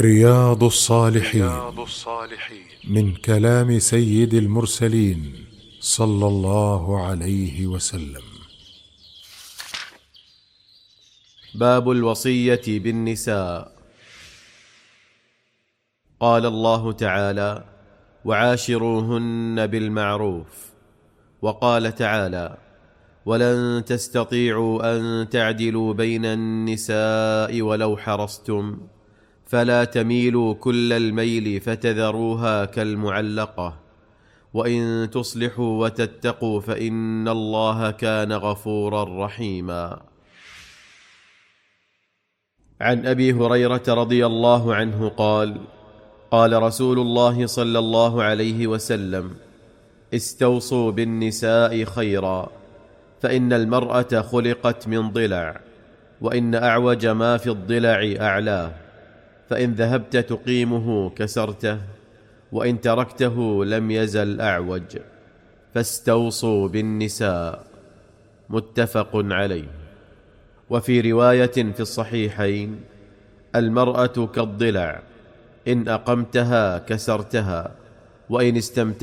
رياض الصالحين من كلام سيد المرسلين صلى الله عليه وسلم. باب الوصية بالنساء. قال الله تعالى: وعاشروهن بالمعروف. وقال تعالى: ولن تستطيعوا أن تعدلوا بين النساء ولو حرصتم فلا تميلوا كل الميل فتذروها كالمعلقة، وإن تصلحوا وتتقوا فإن الله كان غفورا رحيما. عن أبي هريرة رضي الله عنه قال: قال رسول الله صلى الله عليه وسلم: استوصوا بالنساء خيرا، فإن المرأة خلقت من ضلع، وإن أعوج ما في الضلع أعلاه، فإن ذهبت تقيمه كسرته، وإن تركته لم يزل أعوج، فاستوصوا بالنساء. متفق عليه. وفي رواية في الصحيحين: المرأة كالضلع، إن أقمتها كسرتها، وإن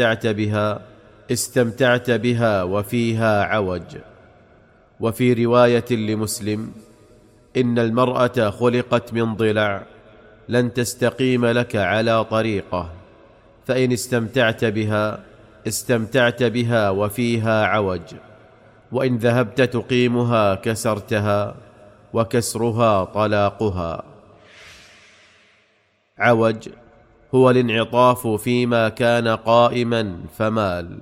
استمتعت بها وفيها عوج. وفي رواية لمسلم: إن المرأة خلقت من ضلع، لن تستقيم لك على طريقة، فإن استمتعت بها وفيها عوج، وإن ذهبت تقيمها كسرتها، وكسرها طلاقها. عوج هو الانعطاف فيما كان قائما فمال.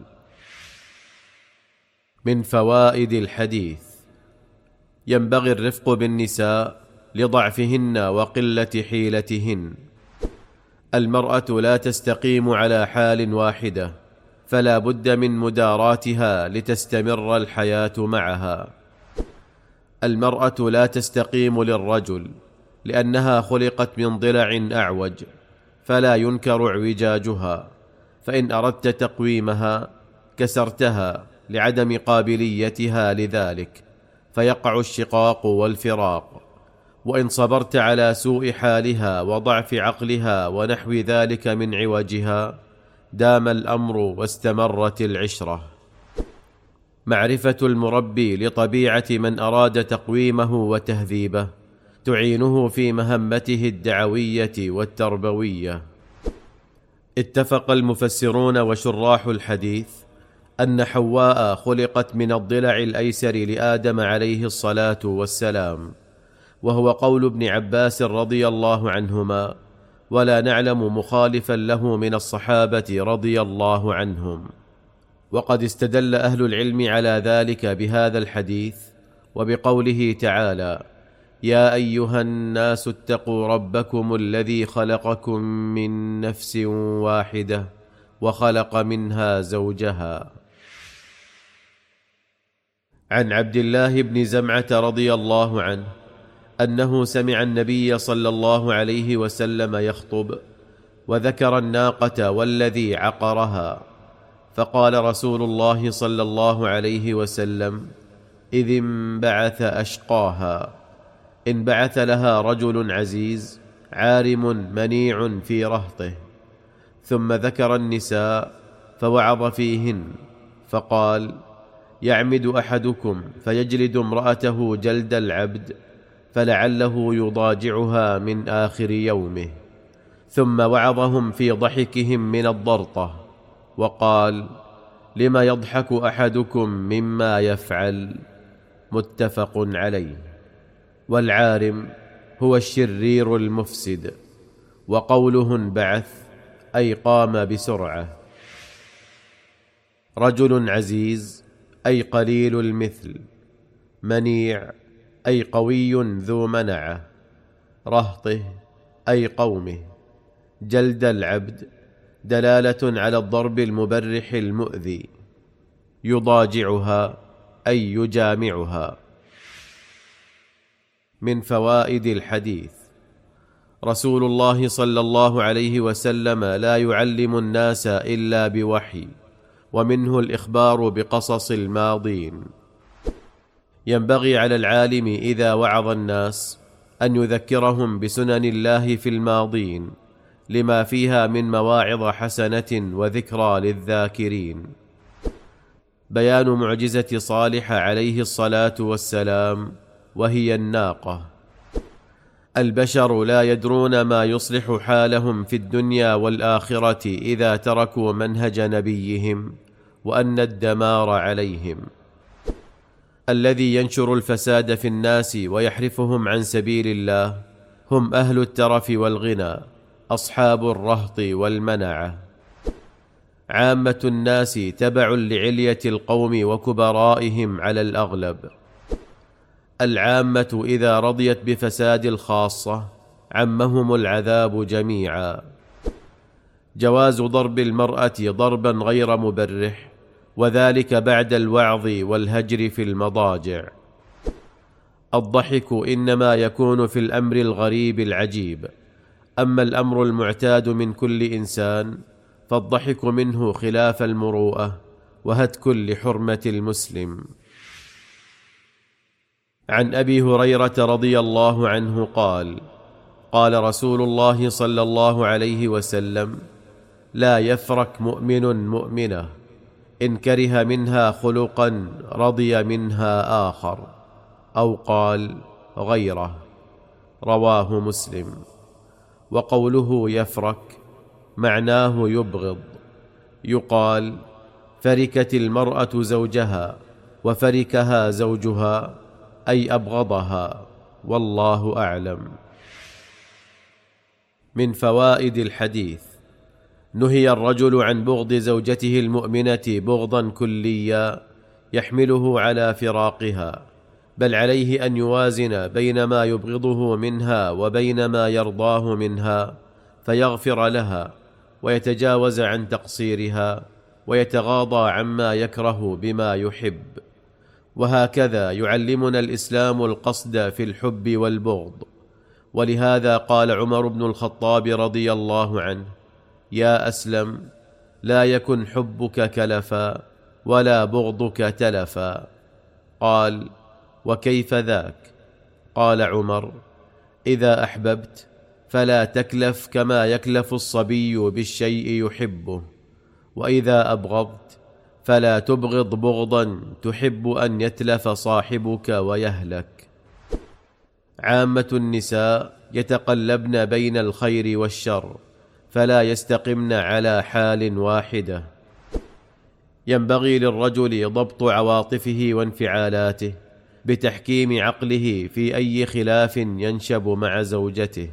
من فوائد الحديث: ينبغي الرفق بالنساء لضعفهن وقلة حيلتهن. المرأة لا تستقيم على حال واحدة، فلا بد من مداراتها لتستمر الحياة معها. المرأة لا تستقيم للرجل لأنها خلقت من ضلع أعوج، فلا ينكر اعوجاجها، فإن أردت تقويمها كسرتها لعدم قابليتها لذلك، فيقع الشقاق والفراق. وإن صبرت على سوء حالها وضعف عقلها ونحو ذلك من عوجها، دام الأمر واستمرت العشرة. معرفة المربي لطبيعة من أراد تقويمه وتهذيبه تعينه في مهمته الدعوية والتربوية. اتفق المفسرون وشراح الحديث أن حواء خلقت من الضلع الأيسر لآدم عليه الصلاة والسلام، وهو قول ابن عباس رضي الله عنهما، ولا نعلم مخالفا له من الصحابة رضي الله عنهم. وقد استدل أهل العلم على ذلك بهذا الحديث وبقوله تعالى: يا أيها الناس اتقوا ربكم الذي خلقكم من نفس واحدة وخلق منها زوجها. عن عبد الله بن زمعة رضي الله عنه أنه سمع النبي صلى الله عليه وسلم يخطب، وذكر الناقة والذي عقرها، فقال رسول الله صلى الله عليه وسلم: إذ انبعث أشقاها. انبعث لها رجل عزيز عارم منيع في رهطه. ثم ذكر النساء فوعظ فيهن، فقال: يعمد أحدكم فيجلد امرأته جلد العبد، فلعله يضاجعها من آخر يومه. ثم وعظهم في ضحكهم من الضرطة، وقال: لما يضحك أحدكم مما يفعل. متفق عليه. والعارم هو الشرير المفسد. وقوله انبعث أي قام بسرعة. رجل عزيز أي قليل المثل. منيع أي قوي ذو منعة. رهطه أي قومه. جلد العبد دلالة على الضرب المبرح المؤذي. يضاجعها أي يجامعها. من فوائد الحديث: رسول الله صلى الله عليه وسلم لا يعلم الناس إلا بوحي، ومنه الإخبار بقصص الماضين. ينبغي على العالم إذا وعظ الناس أن يذكرهم بسنن الله في الماضين لما فيها من مواعظ حسنة وذكرى للذاكرين. بيان معجزة صالح عليه الصلاة والسلام، وهي الناقة. البشر لا يدرون ما يصلح حالهم في الدنيا والآخرة إذا تركوا منهج نبيهم، وأن الدمار عليهم. الذي ينشر الفساد في الناس ويحرفهم عن سبيل الله هم أهل الترف والغنى، أصحاب الرهط والمنعة. عامة الناس تبع لعلية القوم وكبرائهم على الأغلب. العامة إذا رضيت بفساد الخاصة عمهم العذاب جميعا. جواز ضرب المرأة ضربا غير مبرح، وذلك بعد الوعظ والهجر في المضاجع. الضحك إنما يكون في الأمر الغريب العجيب، أما الأمر المعتاد من كل إنسان فالضحك منه خلاف المروءة وهتك لحرمة المسلم. عن أبي هريرة رضي الله عنه قال: قال رسول الله صلى الله عليه وسلم: لا يفرك مؤمن مؤمنة إن كره منها خلقا رضي منها آخر، أو قال غيره. رواه مسلم. وقوله يفرك معناه يبغض. يقال: فركت المرأة زوجها، وفركها زوجها، أي أبغضها، والله أعلم. من فوائد الحديث: نهي الرجل عن بغض زوجته المؤمنة بغضا كليا يحمله على فراقها، بل عليه أن يوازن بين ما يبغضه منها وبين ما يرضاه منها، فيغفر لها ويتجاوز عن تقصيرها، ويتغاضى عما يكره بما يحب. وهكذا يعلمنا الإسلام القصد في الحب والبغض. ولهذا قال عمر بن الخطاب رضي الله عنه: يا أسلم، لا يكن حبك كلفا ولا بغضك تلفا. قال: وكيف ذاك؟ قال عمر: إذا أحببت فلا تكلف كما يكلف الصبي بالشيء يحبه، وإذا أبغضت فلا تبغض بغضا تحب أن يتلف صاحبك ويهلك. عامة النساء يتقلبن بين الخير والشر، فلا يستقمن على حال واحدة. ينبغي للرجل ضبط عواطفه وانفعالاته بتحكيم عقله في أي خلاف ينشب مع زوجته.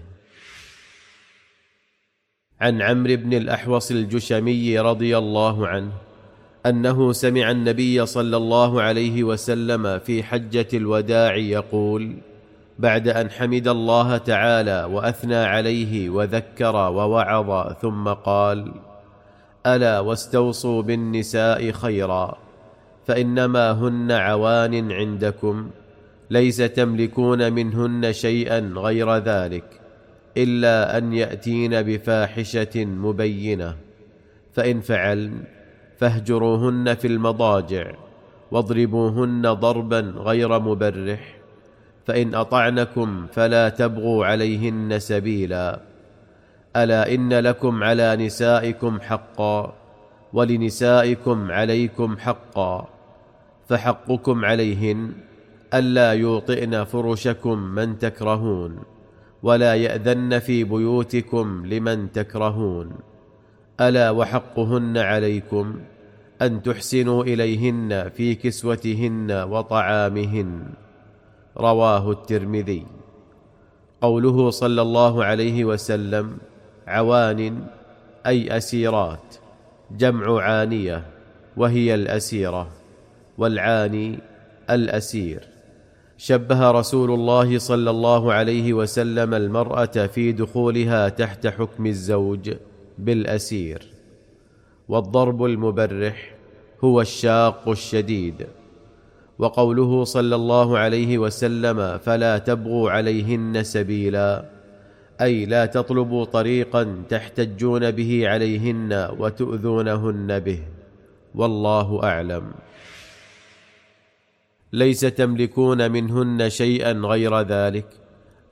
عن عمرو بن الأحوص الجشمي رضي الله عنه أنه سمع النبي صلى الله عليه وسلم في حجة الوداع يقول بعد أن حمد الله تعالى وأثنى عليه وذكر ووعظ، ثم قال: ألا واستوصوا بالنساء خيرا، فإنما هن عوان عندكم، ليس تملكون منهن شيئا غير ذلك، إلا أن يأتين بفاحشة مبينة، فإن فعلن فاهجروهن في المضاجع، واضربوهن ضربا غير مبرح، فإن أطعنكم فلا تبغوا عليهن سبيلا. ألا إن لكم على نسائكم حقا، ولنسائكم عليكم حقا، فحقكم عليهن ألا يوطئن فرشكم من تكرهون، ولا يأذن في بيوتكم لمن تكرهون. ألا وحقهن عليكم أن تحسنوا إليهن في كسوتهن وطعامهن. رواه الترمذي. قوله صلى الله عليه وسلم عوان أي أسيرات، جمع عانية، وهي الأسيرة، والعاني الأسير. شبه رسول الله صلى الله عليه وسلم المرأة في دخولها تحت حكم الزوج بالأسير. والضرب المبرح هو الشاق الشديد. وقوله صلى الله عليه وسلم فلا تبغوا عليهن سبيلا، أي لا تطلبوا طريقا تحتجون به عليهن وتؤذونهن به، والله أعلم. ليس تملكون منهن شيئا غير ذلك،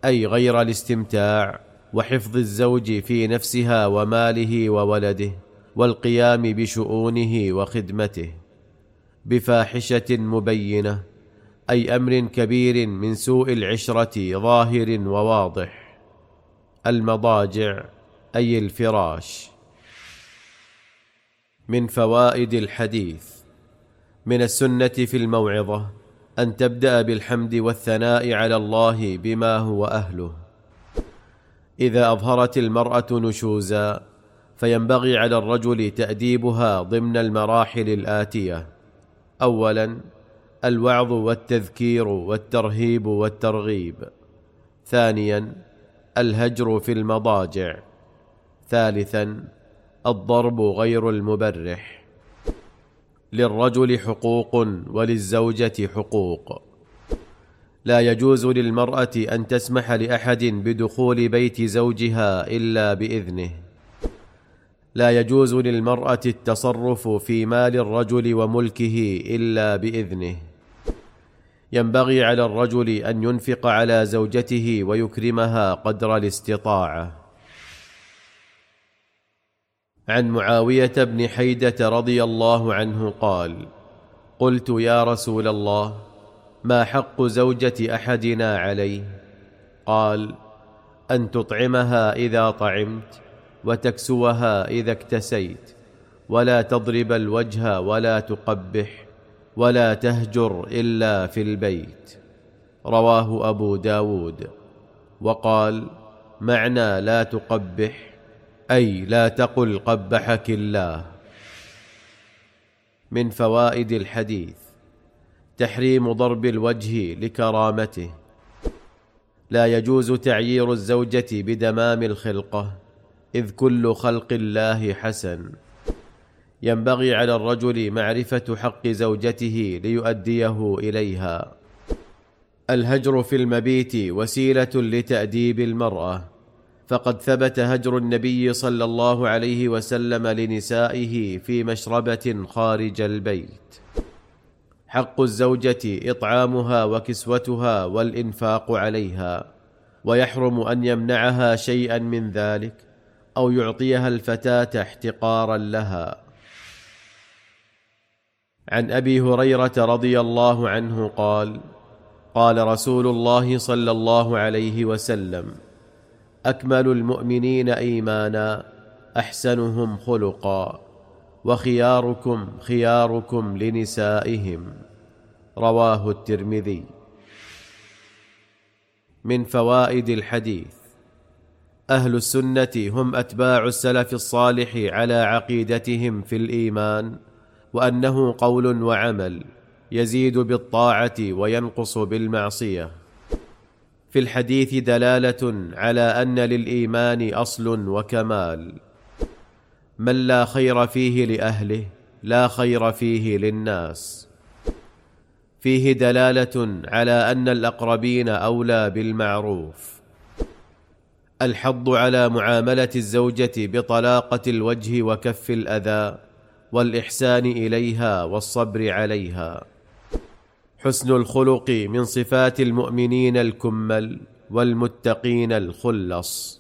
أي غير الاستمتاع وحفظ الزوج في نفسها وماله وولده والقيام بشؤونه وخدمته، بفاحشة مبينة، أي أمر كبير من سوء العشرة ظاهر وواضح. المضاجع أي الفراش. من فوائد الحديث: من السنة في الموعظة أن تبدأ بالحمد والثناء على الله بما هو أهله. إذا أظهرت المرأة نشوزا فينبغي على الرجل تأديبها ضمن المراحل الآتية: أولا الوعظ والتذكير والترهيب والترغيب. ثانيا الهجر في المضاجع. ثالثا الضرب غير المبرح. للرجل حقوق وللزوجة حقوق. لا يجوز للمرأة أن تسمح لأحد بدخول بيت زوجها إلا بإذنه. لا يجوز للمرأة التصرف في مال الرجل وملكه إلا بإذنه. ينبغي على الرجل أن ينفق على زوجته ويكرمها قدر الاستطاعة. عن معاوية بن حيدة رضي الله عنه قال: قلت يا رسول الله، ما حق زوجة أحدنا عليه؟ قال: أن تطعمها إذا طعمت، وتكسوها إذا اكتسيت، ولا تضرب الوجه ولا تقبح، ولا تهجر إلا في البيت. رواه أبو داود. وقال: معنى لا تقبح أي لا تقل قبحك الله. من فوائد الحديث: تحريم ضرب الوجه لكرامته. لا يجوز تعيير الزوجة بدمام الخلقة، إذ كل خلق الله حسن. ينبغي على الرجل معرفة حق زوجته ليؤديه إليها. الهجر في المبيت وسيلة لتأديب المرأة، فقد ثبت هجر النبي صلى الله عليه وسلم لنسائه في مشربة خارج البيت. حق الزوجة إطعامها وكسوتها والإنفاق عليها، ويحرم أن يمنعها شيئا من ذلك أو يعطيها الفتاة احتقارا لها. عن أبي هريرة رضي الله عنه قال: قال رسول الله صلى الله عليه وسلم: أكمل المؤمنين إيمانا أحسنهم خلقا، وخياركم خياركم لنسائهم. رواه الترمذي. من فوائد الحديث: أهل السنة هم أتباع السلف الصالح على عقيدتهم في الإيمان، وأنه قول وعمل، يزيد بالطاعة وينقص بالمعصية. في الحديث دلالة على أن للإيمان أصل وكمال. من لا خير فيه لأهله لا خير فيه للناس. فيه دلالة على أن الأقربين أولى بالمعروف. الحض على معاملة الزوجة بطلاقة الوجه وكف الأذى، والإحسان إليها والصبر عليها. حسن الخلق من صفات المؤمنين الكمل والمتقين الخلص.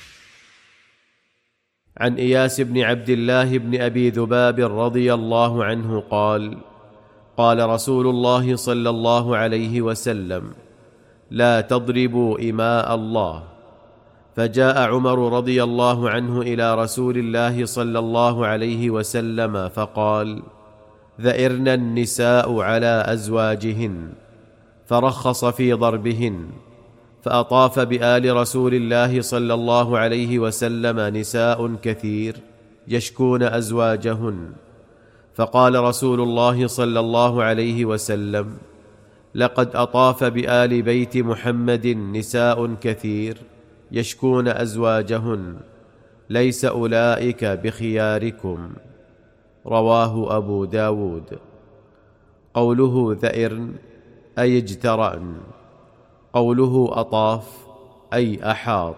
عن إياس بن عبد الله بن أبي ذباب رضي الله عنه قال: قال رسول الله صلى الله عليه وسلم: لا تضربوا إماء الله. فجاء عمر رضي الله عنه إلى رسول الله صلى الله عليه وسلم فقال: ذئرن النساء على أزواجهن، فرخص في ضربهن. فأطاف بآل رسول الله صلى الله عليه وسلم نساء كثير يشكون أزواجهن، فقال رسول الله صلى الله عليه وسلم: لقد أطاف بآل بيت محمد نساء كثير يشكون أزواجهن، ليس أولئك بخياركم. رواه أبو داود. قوله ذئرن أي اجترأن، قوله أطاف أي أحاط.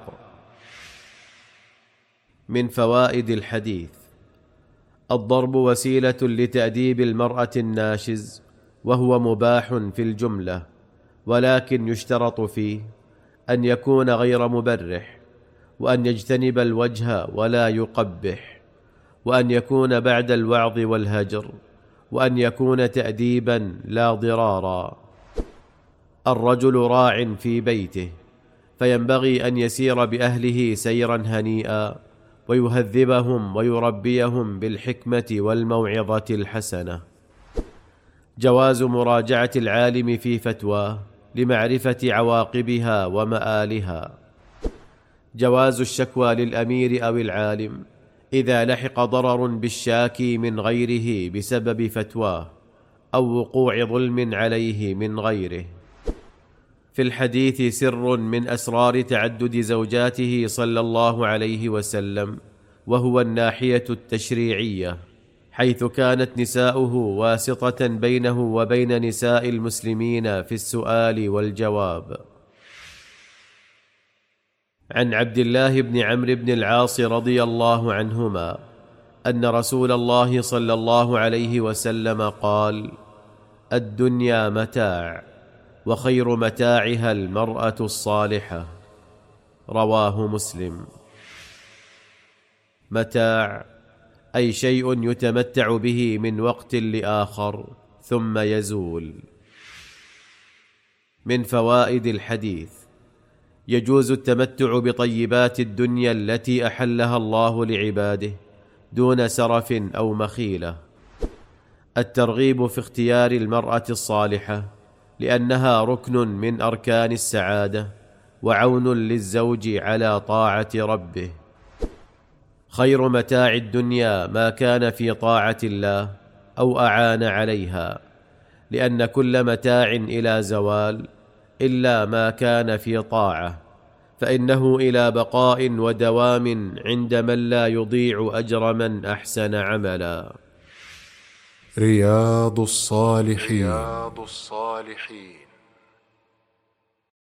من فوائد الحديث: الضرب وسيلة لتأديب المرأة الناشز، وهو مباح في الجملة، ولكن يشترط فيه أن يكون غير مبرح، وأن يجتنب الوجه ولا يقبح، وأن يكون بعد الوعظ والهجر، وأن يكون تأديبا لا ضرارا. الرجل راع في بيته، فينبغي أن يسير بأهله سيرا هنيئا، ويهذبهم ويربيهم بالحكمة والموعظة الحسنة. جواز مراجعة العالم في فتواه لمعرفة عواقبها ومآلها. جواز الشكوى للأمير أو العالم إذا لحق ضرر بالشاكي من غيره بسبب فتواه، أو وقوع ظلم عليه من غيره. في الحديث سر من أسرار تعدد زوجاته صلى الله عليه وسلم، وهو الناحية التشريعية، حيث كانت نساؤه واسطة بينه وبين نساء المسلمين في السؤال والجواب. عن عبد الله بن عمرو بن العاص رضي الله عنهما أن رسول الله صلى الله عليه وسلم قال: الدنيا متاع، وخير متاعها المرأة الصالحة. رواه مسلم. متاع أي شيء يتمتع به من وقت لآخر ثم يزول. من فوائد الحديث: يجوز التمتع بطيبات الدنيا التي أحلها الله لعباده دون سرف أو مخيلة. الترغيب في اختيار المرأة الصالحة، لأنها ركن من أركان السعادة وعون للزوج على طاعة ربه. خير متاع الدنيا ما كان في طاعة الله أو أعان عليها، لأن كل متاع إلى زوال إلا ما كان في طاعة، فإنه إلى بقاء ودوام عند من لا يضيع أجر من أحسن عملا. رياض الصالحين. رياض الصالحين.